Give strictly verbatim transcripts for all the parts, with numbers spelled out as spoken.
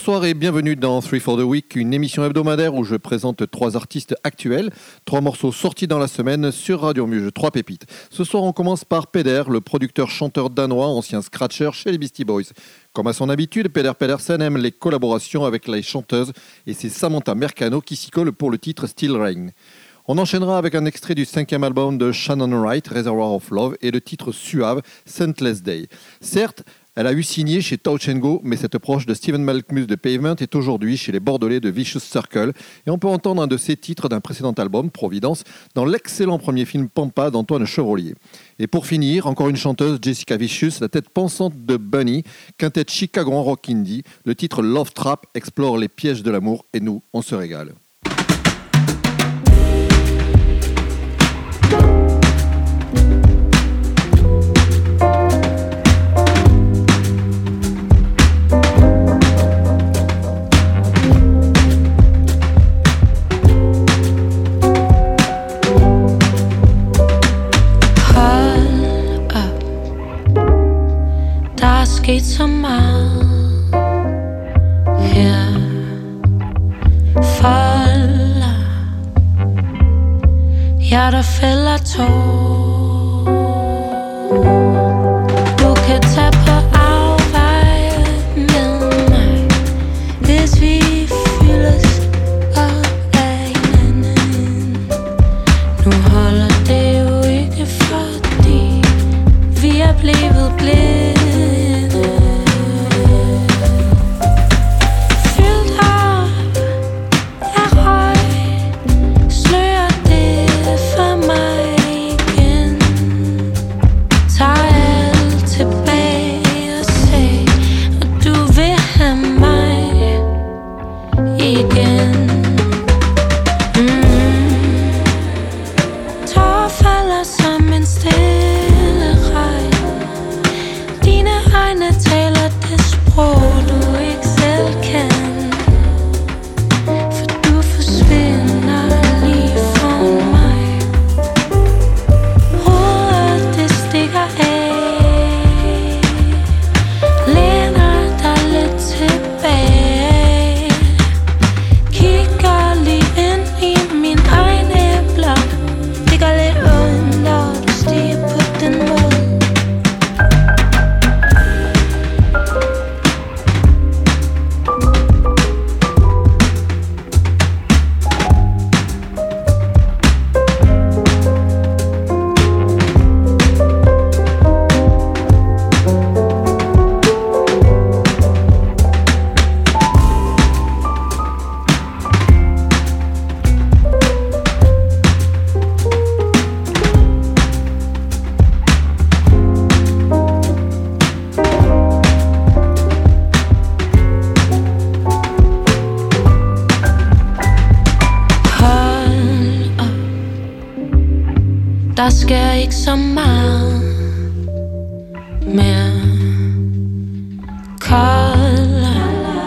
Bonsoir et bienvenue dans Three for the Week, une émission hebdomadaire où je présente trois artistes actuels, trois morceaux sortis dans la semaine sur Radio Muse, trois pépites. Ce soir, on commence par Peder, le producteur-chanteur danois, ancien scratcher chez les Beastie Boys. Comme à son habitude, Peder Pedersen aime les collaborations avec les chanteuses et c'est Samantha Mercano qui s'y colle pour le titre Still Rain. On enchaînera avec un extrait du cinquième album de Shannon Wright, Reservoir of Love, et le titre suave, Scentless Day. Certes, elle a eu signé chez Touch and Go, mais cette proche de Steven Malkmus de Pavement est aujourd'hui chez les Bordelais de Vicious Circle. Et on peut entendre un de ses titres d'un précédent album, Providence, dans l'excellent premier film Pampa d'Antoine Chevrolier. Et pour finir, encore une chanteuse, Jessica Vicious, la tête pensante de Bunny, quintet Chicago en rock indie. Le titre Love Trap explore les pièges de l'amour et nous, on se régale. Sket så meget her folder hjerter fælder tår. Du kan tage på afveje med mig, hvis vi fyldes op af hinanden. Nu holder det jo ikke, fordi vi er blevet blinde. Der sker ikke så meget mere. Kolde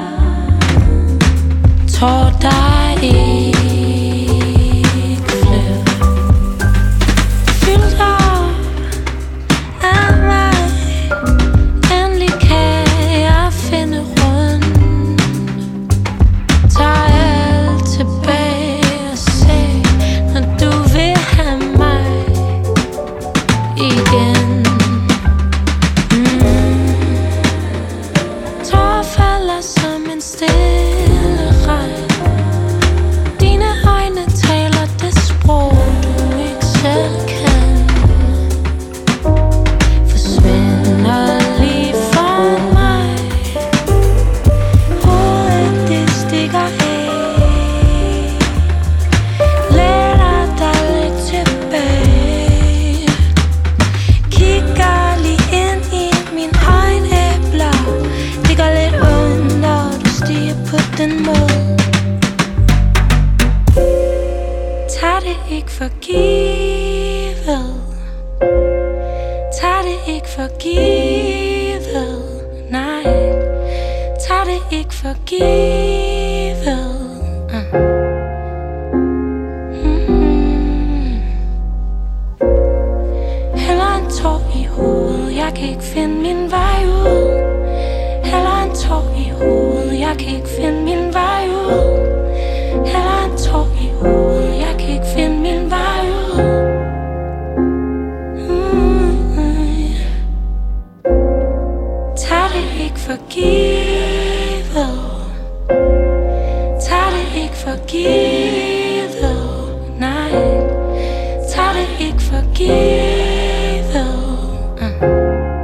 tår dig ikke flere. Fyldt op af mig. Endelig kan jeg finde rundt. Tag alt tilbage og se, når du vil have mig igen. Mm. Tårer falder som en stille regn. Dine øjne taler det sprog, du ikke selv kan. Forsvinder lige foran mig. Hovedet det stikker af. Læner dig lidt tilbage. Kigger lige ind i mine øjenæbler. Det gør lidt ondt, når du stiger på den måde. Tag det ikke for givet. Tag det ikke for givet. Nej, tag det ikke for givet. uh. mm. Heller en tår i hovedet. Jeg kan ikke finde min vej ud. Heller en tår i hovedet. Jeg jeg kan ikke finde min vej ud. Heller en tår i hovedet, jeg kan ikke finde min vej ud. Mm-hmm. Tag det ikke for givet. Tag det ikke for givet. Nej, tag det ikke for givet. uh.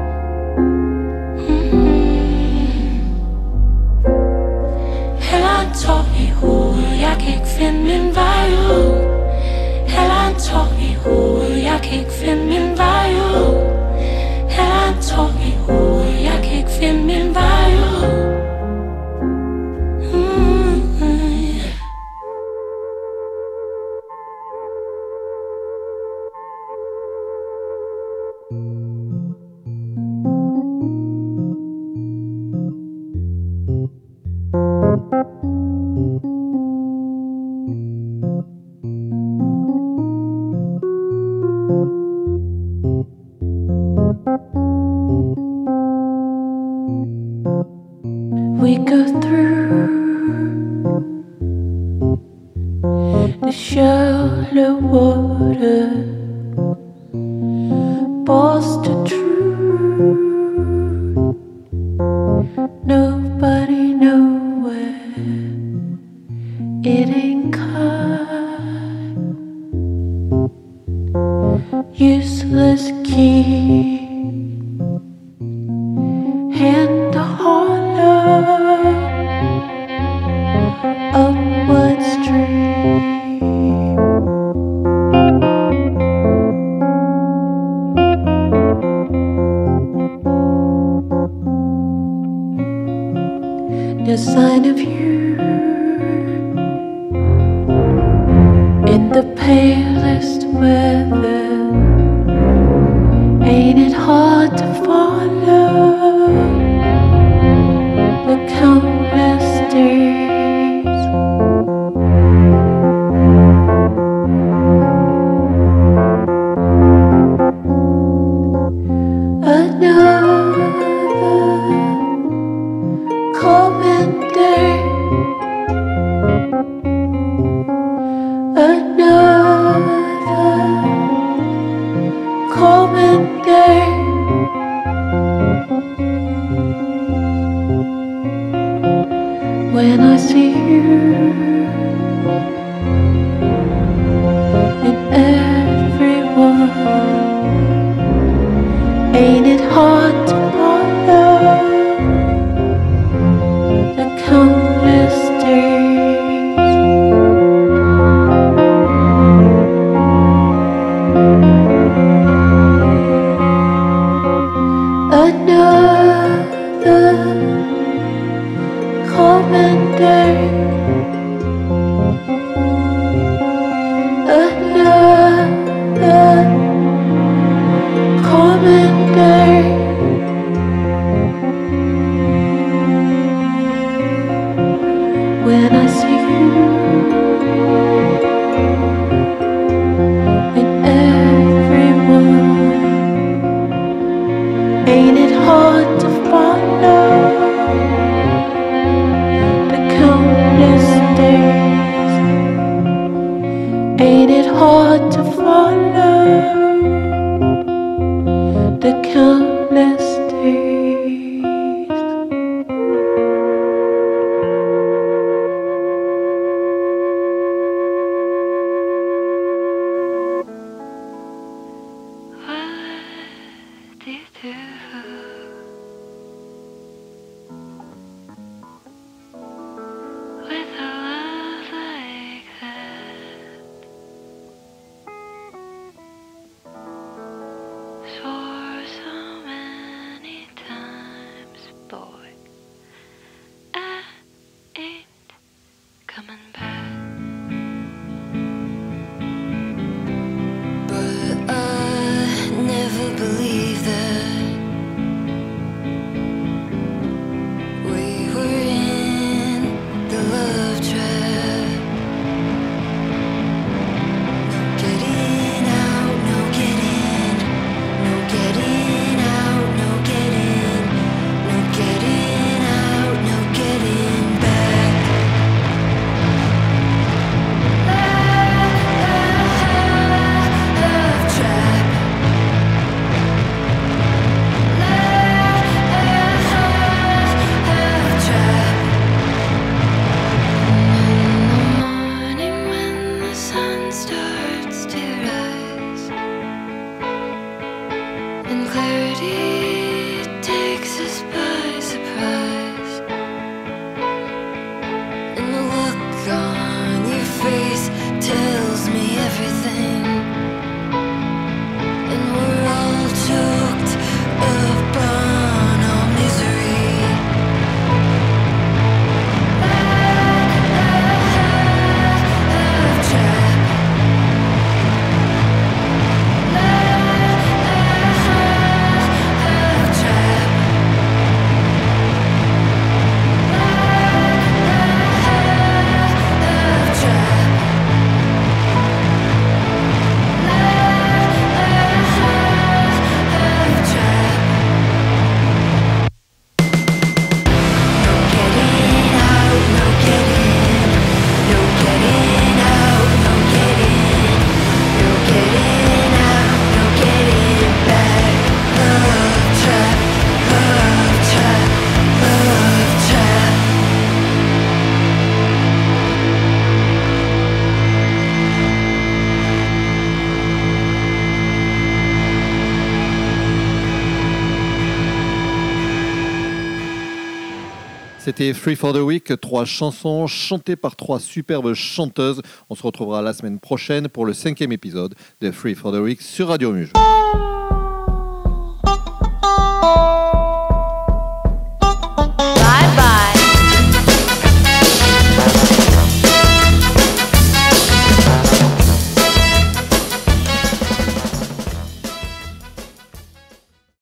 Jeg kan ikke finde min vej ud. Heller en tår i hovedet, jeg kan ikke finde min vej ud. Heller en tår i hovedet, jeg kan ikke finde min vej ud. Mm-hmm. We go through the shallow water, balls to truth. Nobody nowhere, it ain't caught. Useless key, hand the hollow, upward stream. No sign of you in the palest weather. Ain't it hard to follow the countless days? Another common day, another common day. When I see you in everyone, ain't it hard to follow the countless days? Another common day, another common day. When I see you in everyone, ain't it hard to follow the countless days? Ain't it hard to follow the countless days? What do you do with a love like that? Swore so many times, boy, I ain't coming back. But I never believed that C'était Free for the Week, trois chansons chantées par trois superbes chanteuses. On se retrouvera la semaine prochaine pour le cinquième épisode de Free for the Week sur Radio Muge.